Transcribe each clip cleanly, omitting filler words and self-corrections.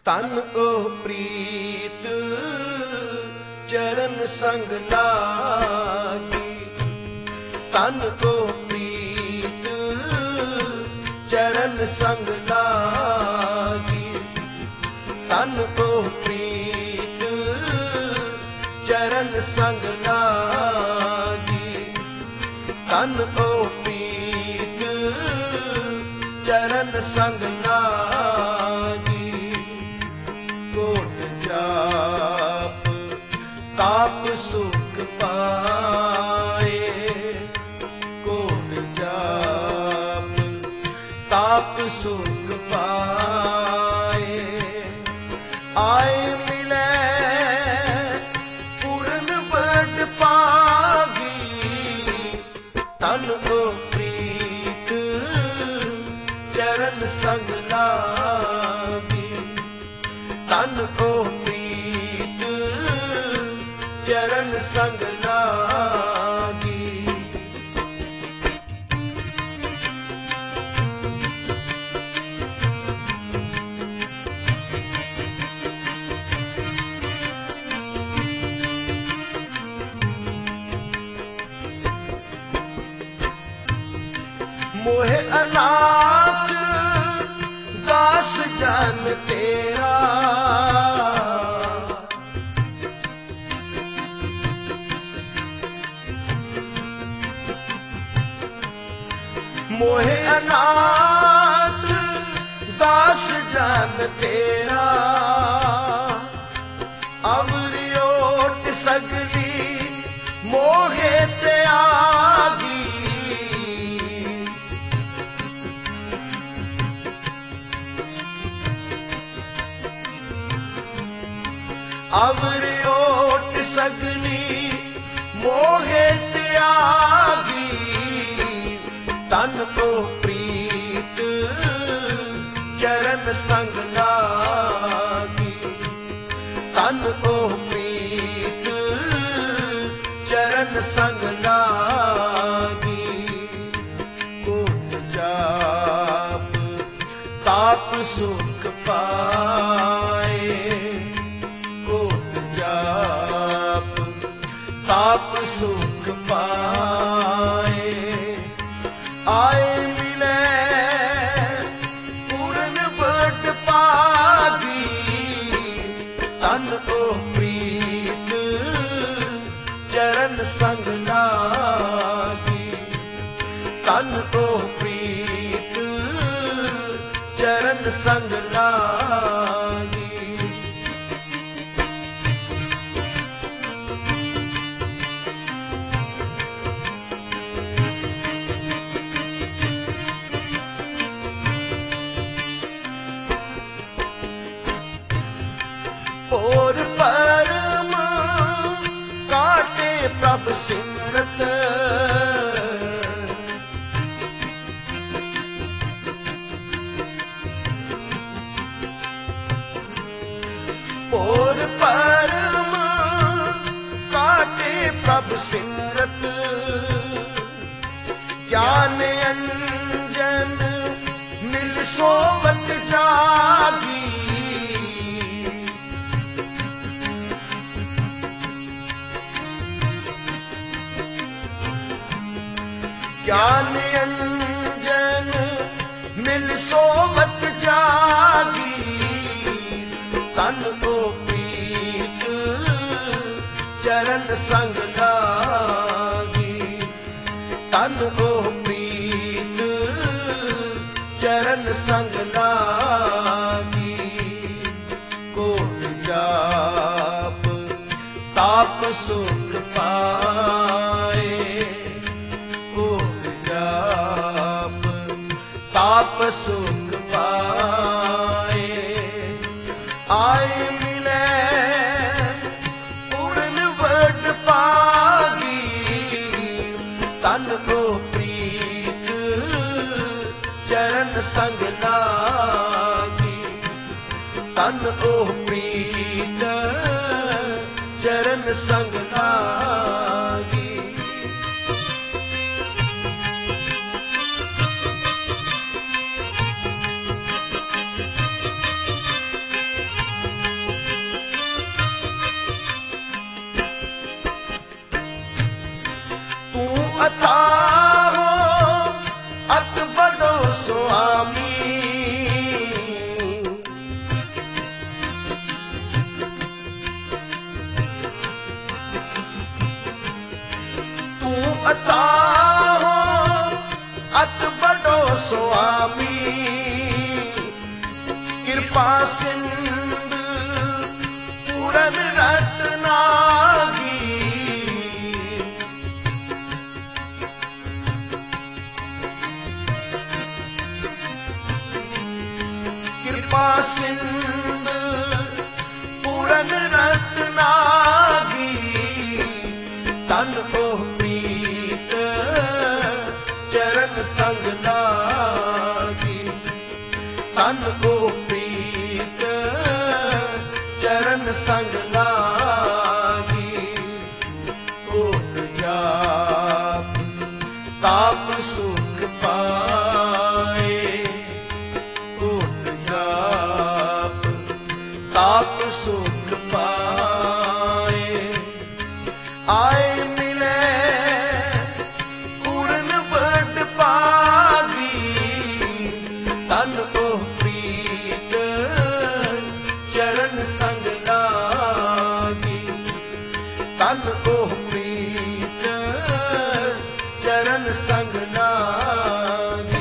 ਤਨ ਉਹ ਪ੍ਰੀਤ ਚਰਨ ਸੰਗ ਲਾਗੀ। ਤਨ ਉਹ ਪ੍ਰੀਤ ਚਰਨ ਸੰਗ ਲਾਗੀ। ਤਨ ਉਹ ਪ੍ਰੀਤ ਚਰਨ ਸੰਗ ਲਾਗੀ। ਤਨ ਉਹ ਪ੍ਰੀਤ ਚਰਨ ਸੰਗ ਲਾਗੀ। ਕੋਟ ਜਾਪ ਤਾਪ ਸੁਖ ਪਾਏ। ਕੋਟ ਜਾਪ ਤਾਪ ਸੁਖ ਪਾਏ। ਆਏ ਮਿਲੇ ਪੂਰਨ ਬੜ ਪਾਗੀ। ਤਨ ਉਹ ਪ੍ਰੀਤ ਚਰਨ ਸੰਗ ਲਾਗੀ। ਤਨ ਉਹ ਪ੍ਰੀਤ ਚਰਨ ਸੰਗ ਲਾਗੀ। ਮੋਹ ਅਨਾਥ ਦਾਸ ਜਨ ਤੇਰਾ। ਮੋਹ ਅਨਾਥ ਦਾਸ ਜਨ ਤੇਰਾ। ਅਵਰਿਓਟ ਸਗਲੀ ਮੋਹੇ ਤਿਆਗੀ। ਅਵਰਿਓਟ ਸਗਲੀ ਮੋਹੇ ਤਿਆਗੀ। ਤਨ ਉਹ ਪ੍ਰੀਤ ਚਰਨ ਸੰਗ ਲਾਗੀ। ਤਨ ਉਹ ਪ੍ਰੀਤ ਚਰਨ ਸੰਗ ਲਾਗੀ। ਕੋਟ ਜਾਪ ਤਾਪ ਸੁਖ ਪਾਏ। ਕੋਟ ਜਾਪ ਤਾਪ ਸੁਖ ਪਾਏ। ਆਏ ਮਿਲੇ ਪੂਰਨ ਬੜ ਪਾਗੀ। ਤਨ ਉਹ ਪ੍ਰੀਤ ਚਰਨ ਸੰਗ ਲਾਗੀ। ਤਨ ਉਹ ਪ੍ਰੀਤ ਚਰਨ ਸੰਗ ਲਾਗੀ। ਹੋਰ ਪਰਮ ਕਾਟੇ ਪ੍ਰਭ ਸਿਮਰਤ। ਹੋਰ ਪਰਮ ਕਾਟੇ ਪ੍ਰਭ ਸਿਮਰਤ। ਗਿਆਨ ਅੰਜਨ ਮਿਲ ਸੋਵਤ ਜਾਗੀ। ਗਿਆਨ ਅੰਜਨ ਮਿਲ ਸੋਵਤ ਜਾਗੀ। ਤਨ ਉਹ ਪ੍ਰੀਤ ਚਰਨ ਸੰਗ ਲਾਗੀ। ਤਨ ਉਹ ਪ੍ਰੀਤ ਚਰਨ ਸੰਗ ਲਾਗੀ। ਕੋਟ ਜਾਪ ਤਾਪ ਸੁਖ ਪਾਏ। ਕੋਟ ਜਾਪ ਤਾਪ ਸੁਖ ਪਾਏ। ਆਏ ਮਿਲੇ ਪੂਰਨ ਬੜ ਪਾਗੀ। ਤਨ ਉਹ ਪ੍ਰੀਤ ਚਰਨ ਸੰਗ ਲਾਗੀ। ਤਨ ਉਹ ਪ੍ਰੀਤ ਚਰਨ ਸੰਗ ਲਾਗੀ। अथाहो अत बड़ो स्वामी तू अथाहो अत बड़ो स्वामी कृपा सिंध पूरन रत्नागी कृपा सिंध पूरन रत्नागी तन ओह प्रीत चरण संग लागी तन ओह प्रीत चरण संग लागी कोट जाप ताप सुख पाए कोट जाप ताप सुख पाए आए मिले पूर्ण बड़ पागी तन ओह प्रीत चरण संग लागी तन ओह प्रीत चरण संग लागी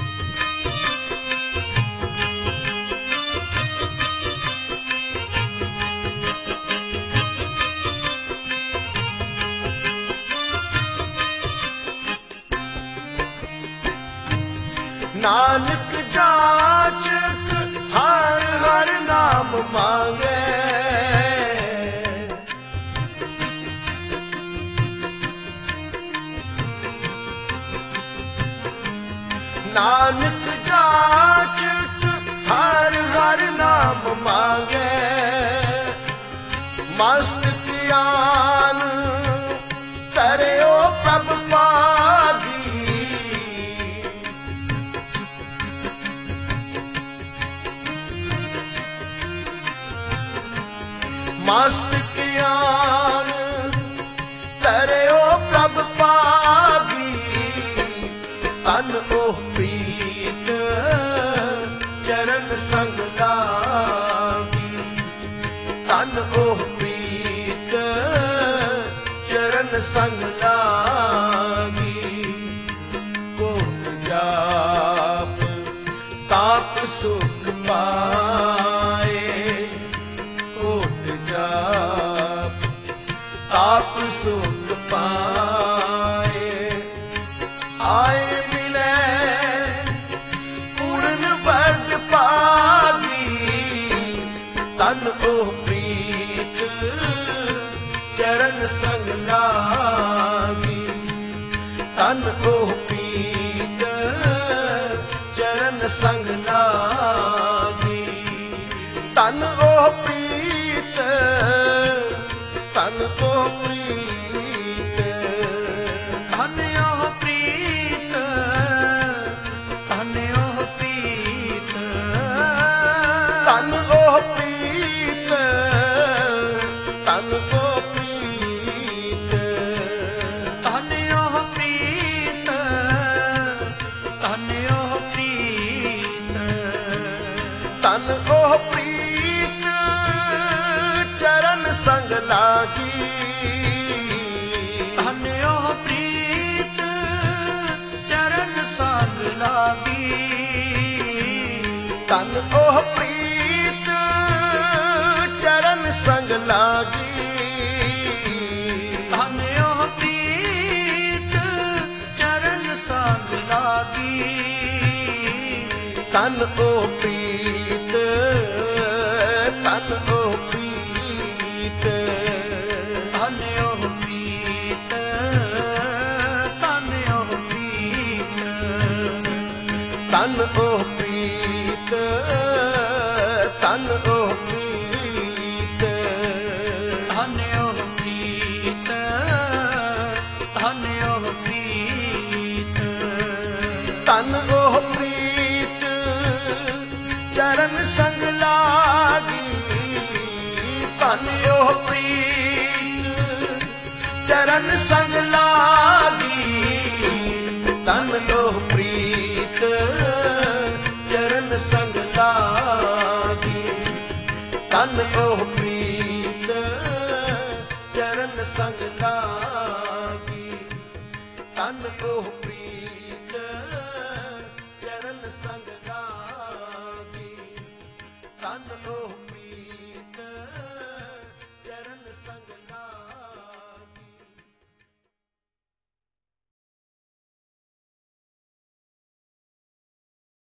नानक जाचक हर हर नाम मांगे नानक जाचक हर हर नाम मांगे मस्त ज्ञान करो प्रभ पागी मस्त ज्ञान करो प्रभ पागी तन ओह प्रीत चरण संग लागी तन ओह प्रीत चरण संग लागी कोट जाप ताप सुख पाए कोट जाप ताप सुख पाए आए मिले पूर्ण बड़ पागी तन ओह प्रीत चरण संग लागी तन ओह प्रीत चरण संग लागी तन ओह प्रीत तन ओह प्रीत धन ओह प्रीत धन ओह प्रीत तन ओह प्रीत तन ओह प्रीत धन ओह प्रीत धन ओह प्रीत तन ओह प्रीत चरण संग लागी धन ओह प्रीत चरण संग लागी तन ओह प्रीत चरण संग लागी धन ओह प्रीत चरण संग लागी तन ओह प्रीत तन ओह प्रीत धन ओह प्रीत तन ओह प्रीत तन ओह प्रीत तन ओह प्रीत धन ओह प्रीत धन ओह प्रीत तन ओह प्रीत चरण संग लागी तन ओह प्रीत चरण संग लागी तन ओह प्रीत चरण संग लागी, तन ओह प्रीत चरण संग लागी, तन ओह प्रीत